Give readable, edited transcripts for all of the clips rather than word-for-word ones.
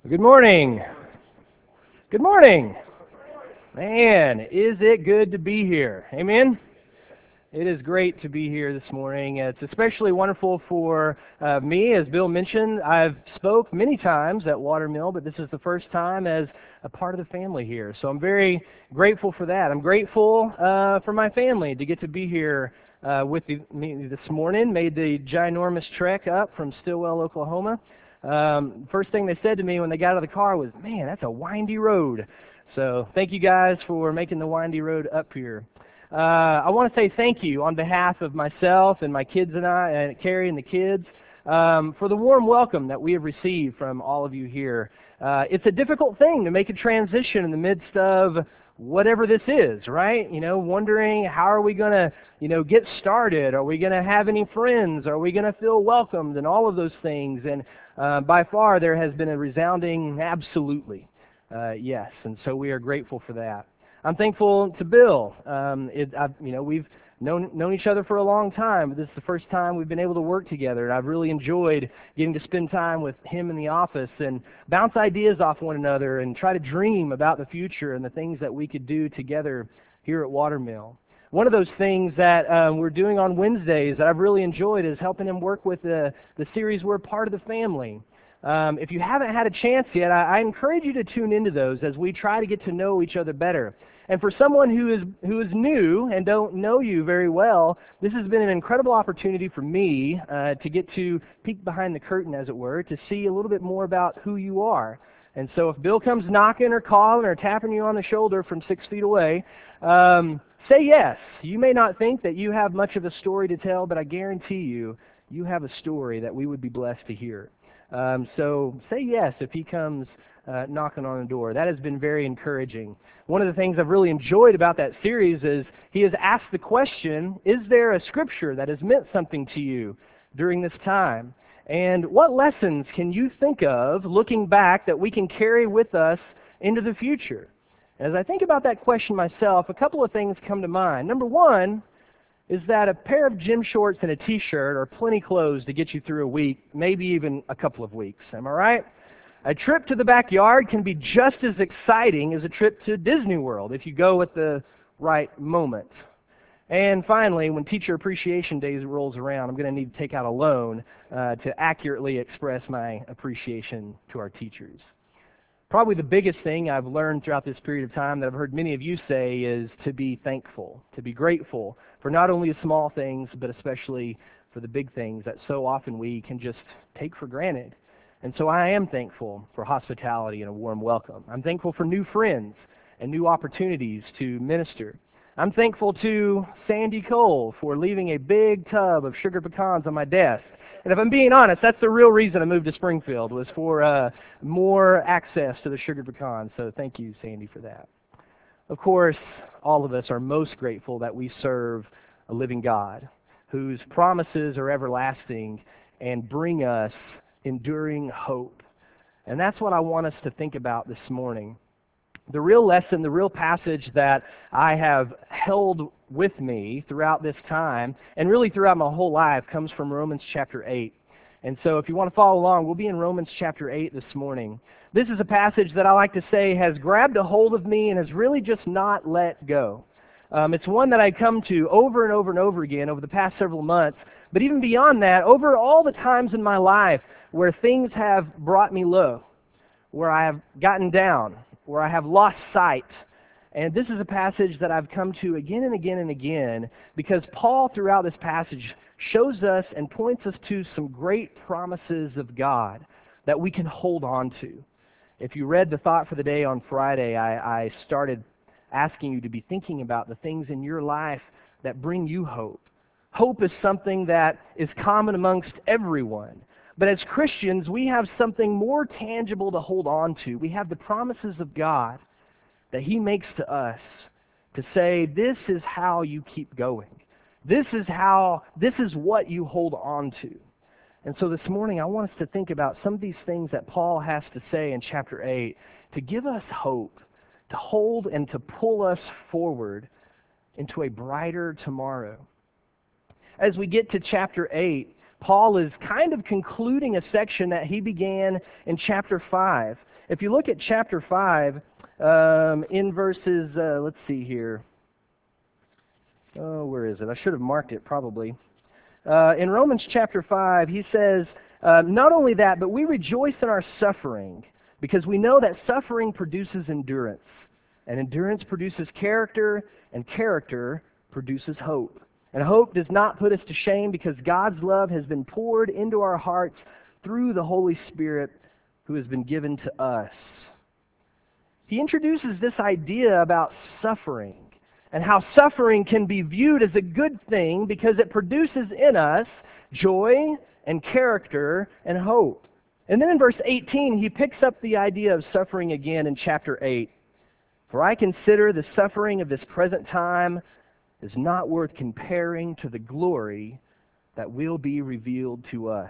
Good morning. Good morning. Man, is it good to be here? Amen? It is great to be here this morning. It's especially wonderful for me, as Bill mentioned. I've spoke many times at Watermill, but this is the first time as a part of the family here. So I'm very grateful for that. I'm grateful for my family to get to be here with me this morning. Made the ginormous trek up from Stillwell, Oklahoma. First thing they said to me when they got out of the car was, "Man, that's a windy road." So thank you guys for making the windy road up here. I want to say thank you on behalf of myself and my kids and I, and Carrie and the kids, for the warm welcome that we have received from all of you here. It's a difficult thing to make a transition in the midst of whatever this is, right? You know, wondering how are we going to, get started? Are we going to have any friends? Are we going to feel welcomed? And all of those things. And by far, there has been a resounding absolutely yes. And so we are grateful for that. I'm thankful to Bill. We've known each other for a long time, but this is the first time we've been able to work together, and I've really enjoyed getting to spend time with him in the office and bounce ideas off one another and try to dream about the future and the things that we could do together here at Watermill. One of those things that we're doing on Wednesdays that I've really enjoyed is helping him work with the series We're Part of the Family. If you haven't had a chance yet, I encourage you to tune into those as we try to get to know each other better. And for someone who is new and don't know you very well, this has been an incredible opportunity for me to get to peek behind the curtain, as it were, to see a little bit more about who you are. And so if Bill comes knocking or calling or tapping you on the shoulder from 6 feet away, say yes. You may not think that you have much of a story to tell, but I guarantee you, you have a story that we would be blessed to hear. So say yes if he comes knocking on the door. That has been very encouraging. One of the things I've really enjoyed about that series is he has asked the question, is there a scripture that has meant something to you during this time? And what lessons can you think of looking back that we can carry with us into the future? As I think about that question myself, a couple of things come to mind. Number one is that a pair of gym shorts and a t-shirt are plenty clothes to get you through a week, maybe even a couple of weeks. Am I right? A trip to the backyard can be just as exciting as a trip to Disney World if you go at the right moment. And finally, when Teacher Appreciation Day rolls around, I'm going to need to take out a loan to accurately express my appreciation to our teachers. Probably the biggest thing I've learned throughout this period of time that I've heard many of you say is to be thankful, to be grateful for not only the small things, but especially for the big things that so often we can just take for granted. And so I am thankful for hospitality and a warm welcome. I'm thankful for new friends and new opportunities to minister. I'm thankful to Sandy Cole for leaving a big tub of sugar pecans on my desk. And if I'm being honest, that's the real reason I moved to Springfield, was for more access to the sugar pecans. So thank you, Sandy, for that. Of course, all of us are most grateful that we serve a living God whose promises are everlasting and bring us enduring hope. And that's what I want us to think about this morning. The real lesson, the real passage that I have held with me throughout this time, and really throughout my whole life, comes from Romans chapter 8. And so if you want to follow along, we'll be in Romans chapter 8 this morning. This is a passage that I like to say has grabbed a hold of me and has really just not let go. It's one that I come to over and over and over again over the past several months, but even beyond that, over all the times in my life where things have brought me low, where I have gotten down, where I have lost sight. And this is a passage that I've come to again and again and again because Paul, throughout this passage, shows us and points us to some great promises of God that we can hold on to. If you read the thought for the day on Friday, I started asking you to be thinking about the things in your life that bring you hope. Hope is something that is common amongst everyone. But as Christians, we have something more tangible to hold on to. We have the promises of God that He makes to us to say, this is how you keep going. This is what you hold on to. And so this morning, I want us to think about some of these things that Paul has to say in chapter 8 to give us hope, to hold and to pull us forward into a brighter tomorrow. As we get to chapter 8, Paul is kind of concluding a section that he began in chapter 5. If you look at chapter 5, in verses, let's see here. Oh, where is it? I should have marked it probably. In Romans chapter 5, he says, not only that, but we rejoice in our suffering, because we know that suffering produces endurance. And endurance produces character, and character produces hope. And hope does not put us to shame, because God's love has been poured into our hearts through the Holy Spirit who has been given to us. He introduces this idea about suffering, and how suffering can be viewed as a good thing because it produces in us joy and character and hope. And then in verse 18, he picks up the idea of suffering again in chapter 8. For I consider the suffering of this present time is not worth comparing to the glory that will be revealed to us.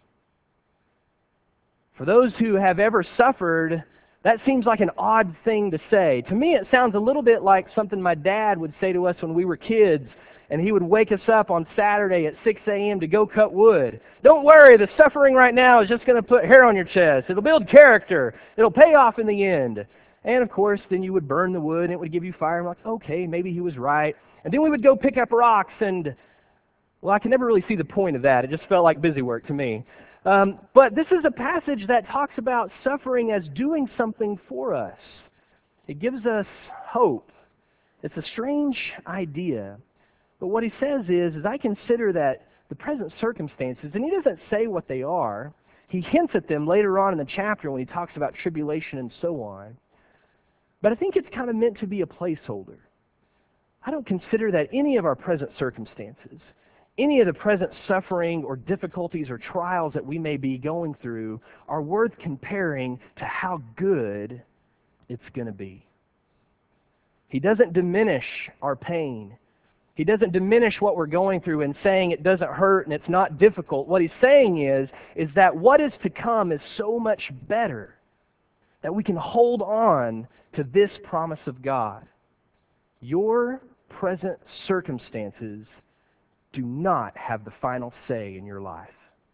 For those who have ever suffered, that seems like an odd thing to say. To me, it sounds a little bit like something my dad would say to us when we were kids, and he would wake us up on Saturday at 6 a.m. to go cut wood. Don't worry, the suffering right now is just going to put hair on your chest. It'll build character. It'll pay off in the end. And of course, then you would burn the wood, and it would give you fire. I'm like, okay, maybe he was right. And then we would go pick up rocks, and, well, I can never really see the point of that. It just felt like busy work to me. But this is a passage that talks about suffering as doing something for us. It gives us hope. It's a strange idea. But what he says is I consider that the present circumstances, and he doesn't say what they are. He hints at them later on in the chapter when he talks about tribulation and so on. But I think it's kind of meant to be a placeholder. I don't consider that any of our present circumstances, any of the present suffering or difficulties or trials that we may be going through are worth comparing to how good it's going to be. He doesn't diminish our pain. He doesn't diminish what we're going through and saying it doesn't hurt and it's not difficult. What he's saying is that what is to come is so much better that we can hold on to this promise of God. Your present circumstances do not have the final say in your life.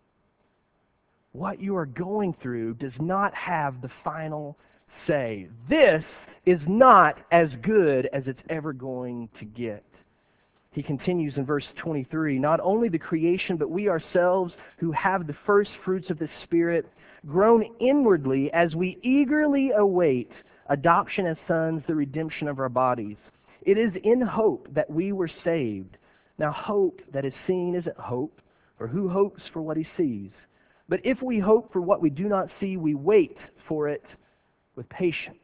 What you are going through does not have the final say. This is not as good as it's ever going to get. He continues in verse 23, not only the creation, but we ourselves who have the first fruits of the Spirit, groan inwardly as we eagerly await adoption as sons, the redemption of our bodies. It is in hope that we were saved. Now hope that is seen isn't hope, for who hopes for what he sees? But if we hope for what we do not see, we wait for it with patience.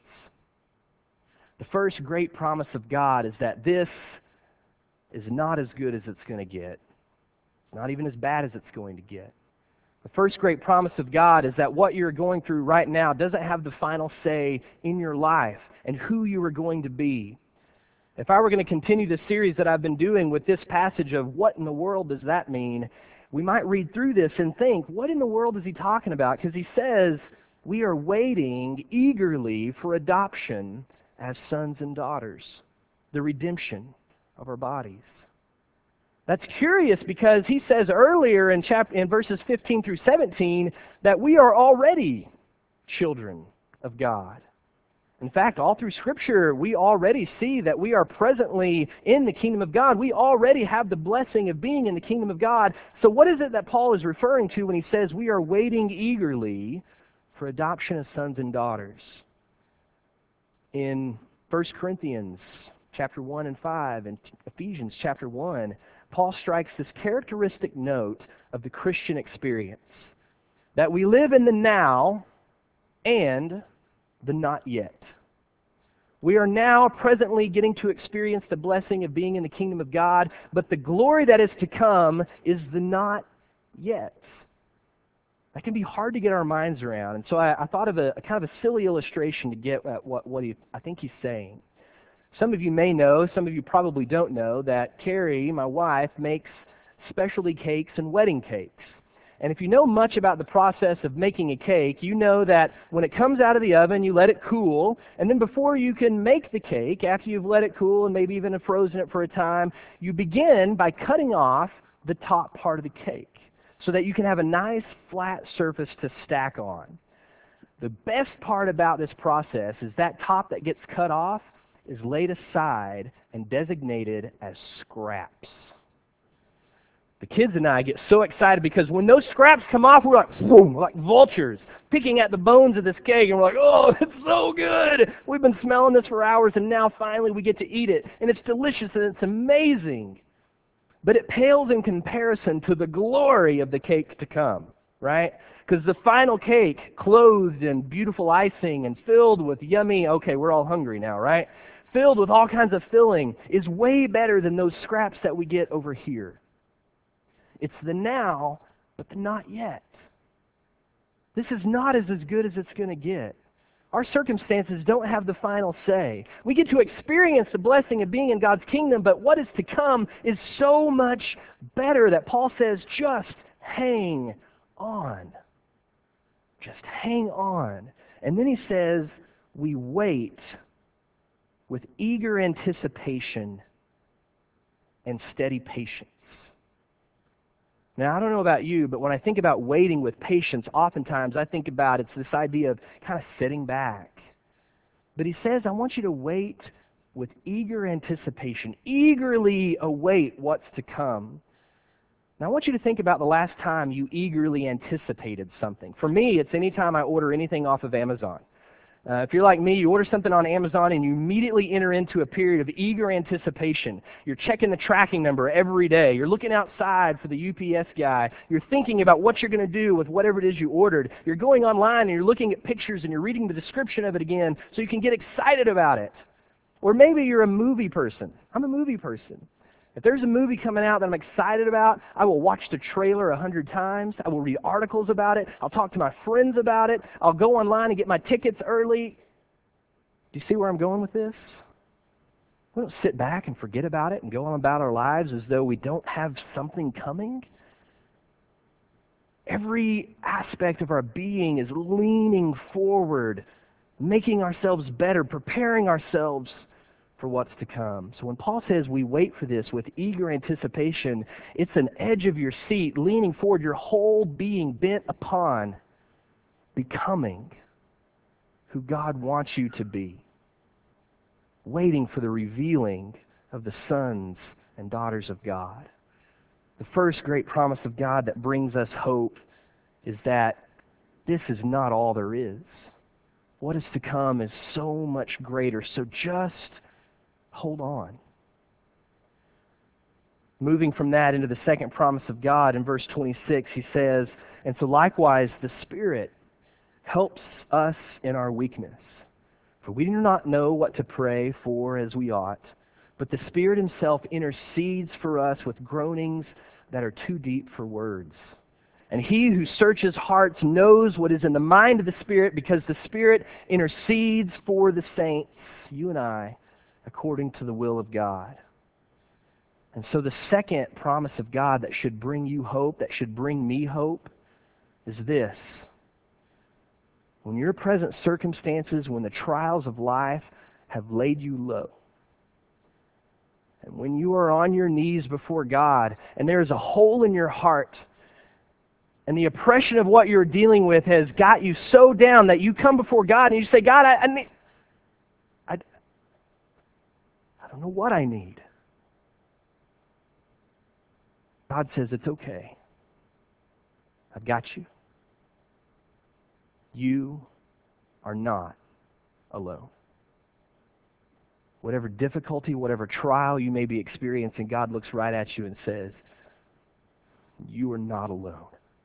The first great promise of God is that this is not as good as it's going to get. It's not even as bad as it's going to get. The first great promise of God is that what you're going through right now doesn't have the final say in your life and who you are going to be. If I were going to continue the series that I've been doing with this passage of what in the world does that mean, we might read through this and think, what in the world is he talking about? Because he says, we are waiting eagerly for adoption as sons and daughters, the redemption of our bodies. That's curious because he says earlier in verses 15 through 17 that we are already children of God. In fact, all through Scripture, we already see that we are presently in the kingdom of God. We already have the blessing of being in the kingdom of God. So what is it that Paul is referring to when he says we are waiting eagerly for adoption as sons and daughters? In 1 Corinthians chapter 1 and 5 and Ephesians chapter 1, Paul strikes this characteristic note of the Christian experience, that we live in the now and the not yet. We are now presently getting to experience the blessing of being in the kingdom of God, but the glory that is to come is the not yet. That can be hard to get our minds around, and so I thought of a kind of a silly illustration to get at what I think he's saying. Some of you may know, some of you probably don't know, that Carrie, my wife, makes specialty cakes and wedding cakes. And if you know much about the process of making a cake, you know that when it comes out of the oven, you let it cool, and then before you can make the cake, after you've let it cool and maybe even have frozen it for a time, you begin by cutting off the top part of the cake so that you can have a nice flat surface to stack on. The best part about this process is that top that gets cut off is laid aside and designated as scraps. The kids and I get so excited because when those scraps come off, we're like, boom, like vultures, picking at the bones of this cake, and we're like, oh, it's so good. We've been smelling this for hours, and now finally we get to eat it. And it's delicious, and it's amazing. But it pales in comparison to the glory of the cake to come, right? Because the final cake, clothed in beautiful icing and filled with yummy, okay, we're all hungry now, right? Filled with all kinds of filling, is way better than those scraps that we get over here. It's the now, but the not yet. This is not as good as it's going to get. Our circumstances don't have the final say. We get to experience the blessing of being in God's kingdom, but what is to come is so much better that Paul says, just hang on. Just hang on. And then he says, we wait with eager anticipation and steady patience. Now, I don't know about you, but when I think about waiting with patience, oftentimes I think about it's this idea of kind of sitting back. But he says, I want you to wait with eager anticipation, eagerly await what's to come. Now, I want you to think about the last time you eagerly anticipated something. For me, it's any time I order anything off of Amazon. If you're like me, you order something on Amazon and you immediately enter into a period of eager anticipation. You're checking the tracking number every day. You're looking outside for the UPS guy. You're thinking about what you're going to do with whatever it is you ordered. You're going online and you're looking at pictures and you're reading the description of it again so you can get excited about it. Or maybe you're a movie person. I'm a movie person. If there's a movie coming out that I'm excited about, I will watch the trailer 100 times. I will read articles about it. I'll talk to my friends about it. I'll go online and get my tickets early. Do you see where I'm going with this? We don't sit back and forget about it and go on about our lives as though we don't have something coming. Every aspect of our being is leaning forward, making ourselves better, preparing ourselves for what's to come. So when Paul says we wait for this with eager anticipation, it's an edge of your seat, leaning forward, your whole being bent upon becoming who God wants you to be, waiting for the revealing of the sons and daughters of God. The first great promise of God that brings us hope is that this is not all there is. What is to come is so much greater. So just hold on. Moving from that into the second promise of God in verse 26, he says, and so likewise the Spirit helps us in our weakness. For we do not know what to pray for as we ought, but the Spirit Himself intercedes for us with groanings that are too deep for words. And He who searches hearts knows what is in the mind of the Spirit, because the Spirit intercedes for the saints, you and I, according to the will of God. And so the second promise of God that should bring you hope, that should bring me hope, is this. When your present circumstances, when the trials of life have laid you low, and when you are on your knees before God, and there is a hole in your heart, and the oppression of what you're dealing with has got you so down that you come before God and you say, God, I don't know what I need. God says, it's okay. I've got you. You are not alone. Whatever difficulty, whatever trial you may be experiencing, God looks right at you and says, you are not alone.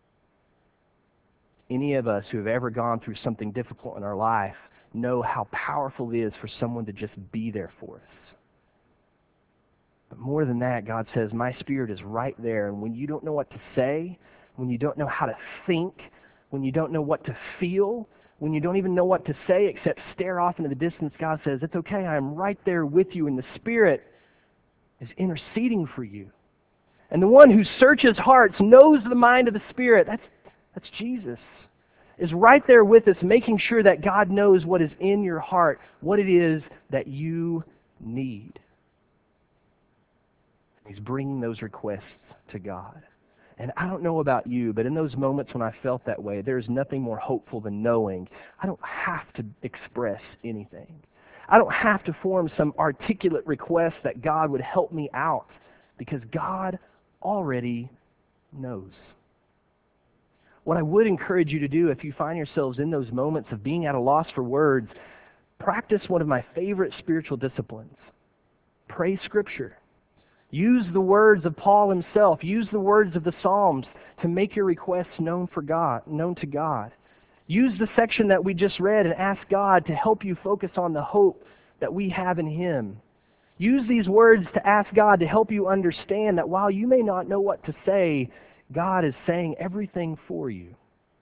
Any of us who have ever gone through something difficult in our life know how powerful it is for someone to just be there for us. But more than that, God says, my Spirit is right there. And when you don't know what to say, when you don't know how to think, when you don't know what to feel, when you don't even know what to say except stare off into the distance, God says, it's okay, I'm right there with you. And the Spirit is interceding for you. And the one who searches hearts, knows the mind of the Spirit, that's Jesus, is right there with us, making sure that God knows what is in your heart, what it is that you need. He's bringing those requests to God. And I don't know about you, but in those moments when I felt that way, there's nothing more hopeful than knowing I don't have to express anything. I don't have to form some articulate request that God would help me out, because God already knows. What I would encourage you to do if you find yourselves in those moments of being at a loss for words, practice one of my favorite spiritual disciplines. Pray Scripture. Use the words of Paul himself. Use the words of the Psalms to make your requests known to God. Use the section that we just read and ask God to help you focus on the hope that we have in Him. Use these words to ask God to help you understand that while you may not know what to say, God is saying everything for you.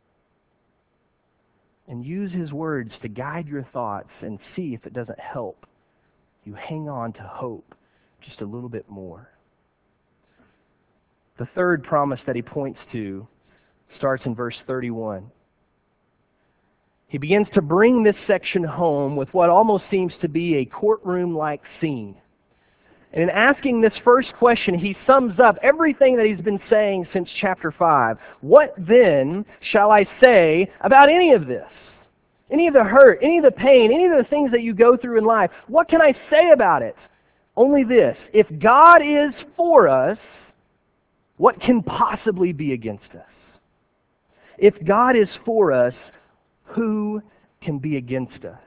And use His words to guide your thoughts, and see if it doesn't help you hang on to hope just a little bit more. The third promise that he points to starts in verse 31. He begins to bring this section home with what almost seems to be a courtroom-like scene. And in asking this first question, he sums up everything that he's been saying since chapter 5. What then shall I say about any of this? Any of the hurt, any of the pain, any of the things that you go through in life? What can I say about it? Only this: if God is for us, what can possibly be against us? If God is for us, who can be against us?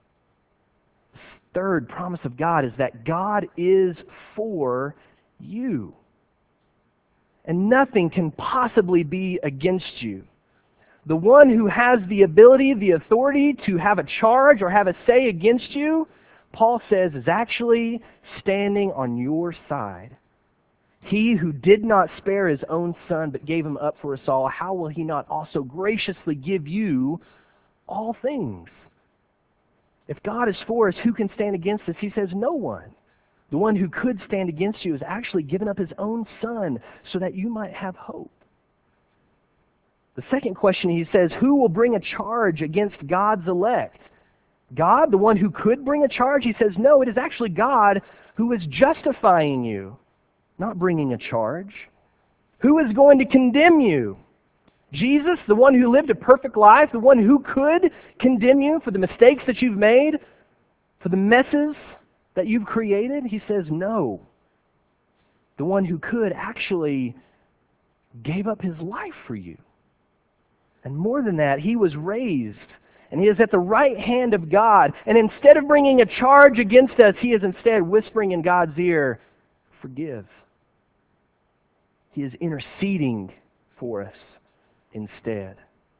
Third promise of God is that God is for you. And nothing can possibly be against you. The one who has the ability, the authority to have a charge or have a say against you, Paul says, is actually standing on your side. He who did not spare His own Son, but gave Him up for us all, how will He not also graciously give you all things? If God is for us, who can stand against us? He says, no one. The one who could stand against you has actually given up His own Son so that you might have hope. The second question, he says, who will bring a charge against God's elect? God, the one who could bring a charge? He says, no, it is actually God who is justifying you, not bringing a charge. Who is going to condemn you? Jesus, the one who lived a perfect life, the one who could condemn you for the mistakes that you've made, for the messes that you've created? He says, no. The one who could actually gave up His life for you. And more than that, He was raised, and He is at the right hand of God. And instead of bringing a charge against us, He is instead whispering in God's ear, forgive. He is interceding for us instead.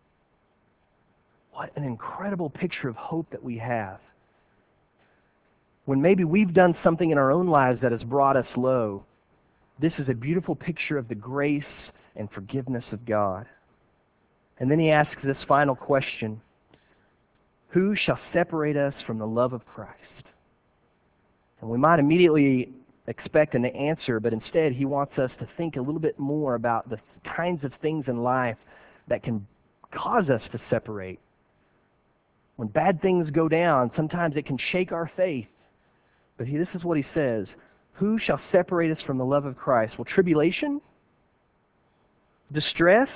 What an incredible picture of hope that we have. When maybe we've done something in our own lives that has brought us low, this is a beautiful picture of the grace and forgiveness of God. And then he asks this final question: who shall separate us from the love of Christ? And we might immediately expect an answer, but instead he wants us to think a little bit more about the kinds of things in life that can cause us to separate. When bad things go down, sometimes it can shake our faith. But this is what he says: who shall separate us from the love of Christ? Well, tribulation? Distress?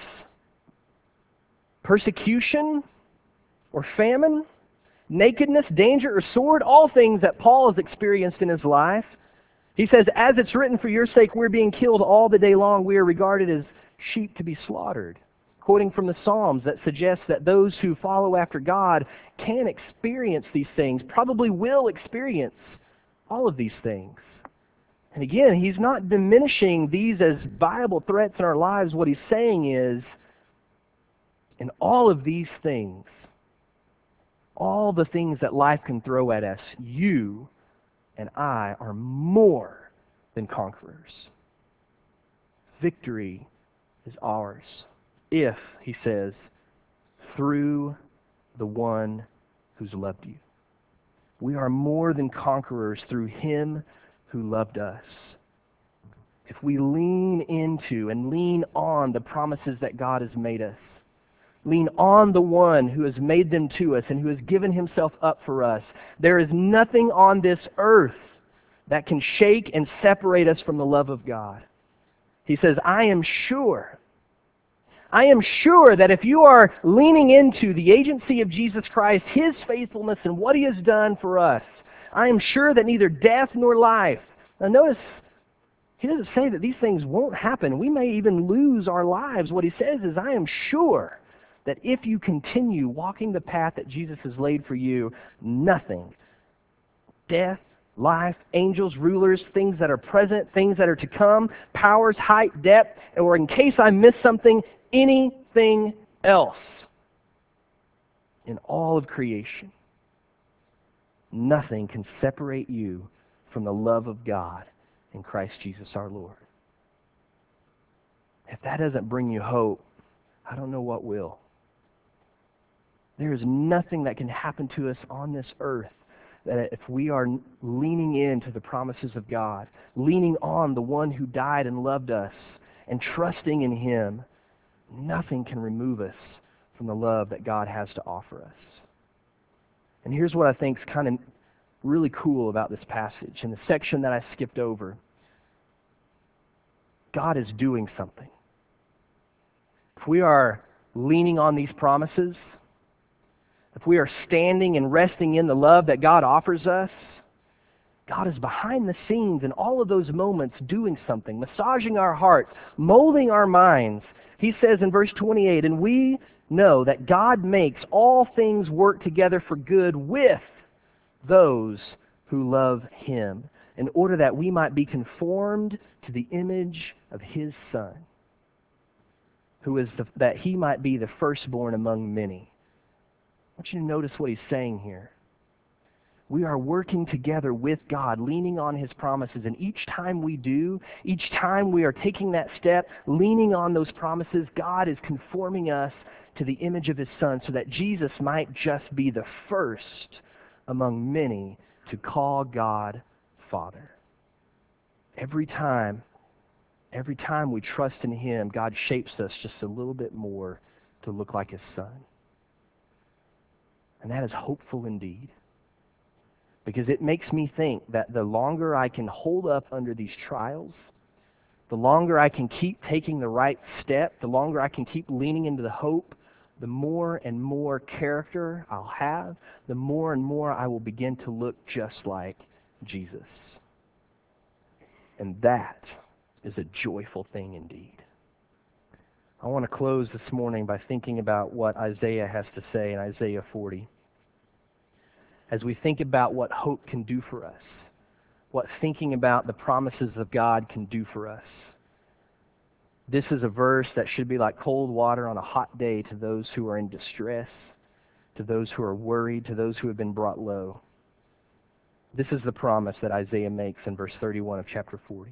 Persecution? Or famine? Nakedness, danger, or sword? All things that Paul has experienced in his life. He says, as it's written, for your sake we're being killed all the day long. We are regarded as sheep to be slaughtered. Quoting from the Psalms that suggests that those who follow after God can experience these things, probably will experience all of these things. And again, he's not diminishing these as viable threats in our lives. What he's saying is, in all of these things, all the things that life can throw at us, you and I are more than conquerors. Victory is ours if, he says, through the one who's loved you. We are more than conquerors through Him who loved us. If we lean into and lean on the promises that God has made us, lean on the one who has made them to us and who has given Himself up for us, there is nothing on this earth that can shake and separate us from the love of God. He says, I am sure that if you are leaning into the agency of Jesus Christ, His faithfulness and what He has done for us, I am sure that neither death nor life. Now notice, He doesn't say that these things won't happen. We may even lose our lives. What He says is, I am sure that if you continue walking the path that Jesus has laid for you, nothing, death, life, angels, rulers, things that are present, things that are to come, powers, height, depth, or in case I miss something, anything else in all of creation, nothing can separate you from the love of God in Christ Jesus our Lord. If that doesn't bring you hope, I don't know what will. There is nothing that can happen to us on this earth that if we are leaning into the promises of God, leaning on the one who died and loved us, and trusting in Him, nothing can remove us from the love that God has to offer us. And here's what I think is kind of really cool about this passage. In the section that I skipped over, God is doing something. If we are leaning on these promises, if we are standing and resting in the love that God offers us, God is behind the scenes in all of those moments doing something, massaging our hearts, molding our minds. He says in verse 28, and we know that God makes all things work together for good with those who love Him, in order that we might be conformed to the image of His Son, who is that He might be the firstborn among many. I want you to notice what He's saying here. We are working together with God, leaning on His promises. And each time we do, each time we are taking that step, leaning on those promises, God is conforming us to the image of His Son so that Jesus might just be the first among many to call God Father. Every time we trust in Him, God shapes us just a little bit more to look like His Son. And that is hopeful indeed. Because it makes me think that the longer I can hold up under these trials, the longer I can keep taking the right step, the longer I can keep leaning into the hope, the more and more character I'll have, the more and more I will begin to look just like Jesus. And that is a joyful thing indeed. I want to close this morning by thinking about what Isaiah has to say in Isaiah 40. As we think about what hope can do for us, what thinking about the promises of God can do for us. This is a verse that should be like cold water on a hot day to those who are in distress, to those who are worried, to those who have been brought low. This is the promise that Isaiah makes in verse 31 of chapter 40.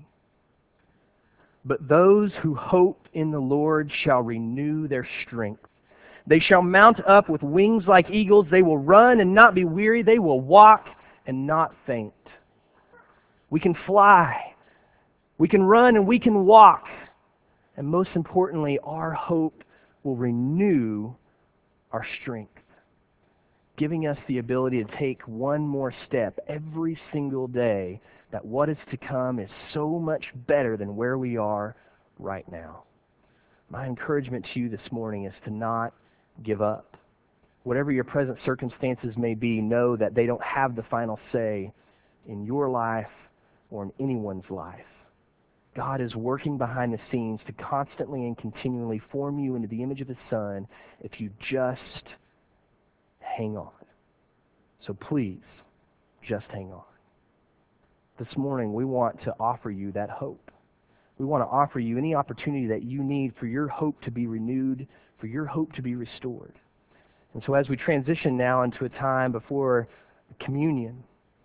But those who hope in the Lord shall renew their strength. They shall mount up with wings like eagles. They will run and not be weary. They will walk and not faint. We can fly. We can run and we can walk. And most importantly, our hope will renew our strength, giving us the ability to take one more step every single day, that what is to come is so much better than where we are right now. My encouragement to you this morning is to not give up. Whatever your present circumstances may be, know that they don't have the final say in your life or in anyone's life. God is working behind the scenes to constantly and continually form you into the image of His Son if you just hang on. So please, just hang on. This morning, we want to offer you that hope. We want to offer you any opportunity that you need for your hope to be renewed, for your hope to be restored. And so as we transition now into a time before communion,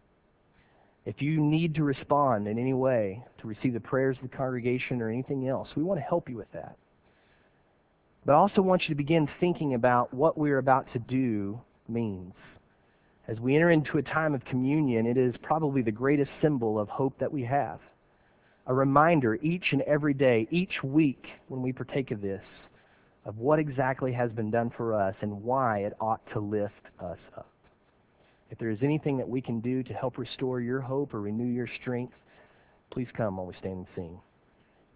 if you need to respond in any way to receive the prayers of the congregation or anything else, we want to help you with that. But I also want you to begin thinking about what we're about to do means. As we enter into a time of communion, it is probably the greatest symbol of hope that we have. A reminder each and every day, each week when we partake of this, of what exactly has been done for us and why it ought to lift us up. If there is anything that we can do to help restore your hope or renew your strength, please come while we stand and sing.